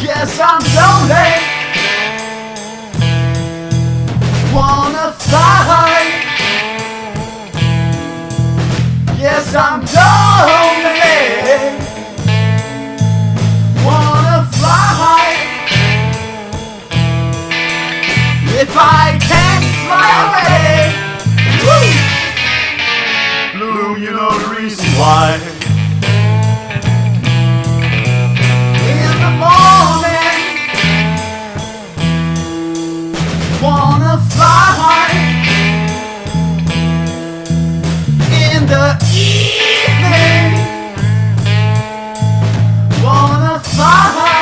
Yes, I'm lonely. Wanna fly. Yes, I'm lonely. Wanna fly. If I can't fly away, woo! Blue, you know the reason why. In the morning, wanna fly. In the evening, wanna fly.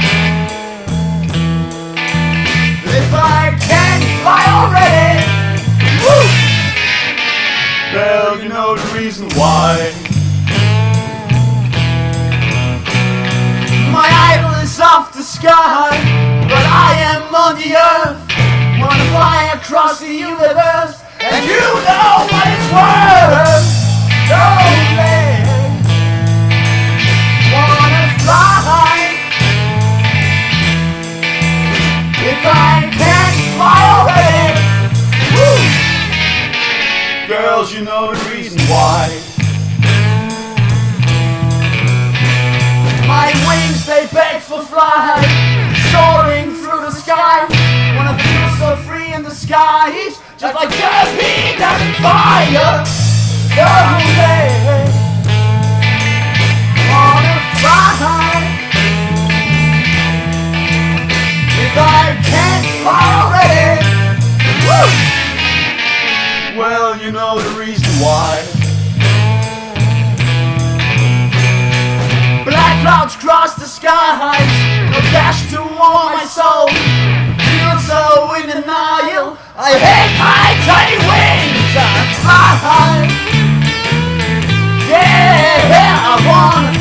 If I can't fly already, woo! Well, you know the reason why. My idol is off the sky, but I am on the earth. Wanna fly across the universe, and you know what it's worth. Lonely. Wanna fly. If I can't fly already, woo! Girls, you know the reason why. My wings, they beg for flight, soaring through the sky. Wanna feel so free in the skies, just like Jeremy does in fire. Lonely. Wanna fly. If I can't fly already, woo! Well, you know the reason why. Black clouds cross the skies, no dash to warm my soul. Feel so in denial, I hate my tiny wings and fly. Yeah, I wanna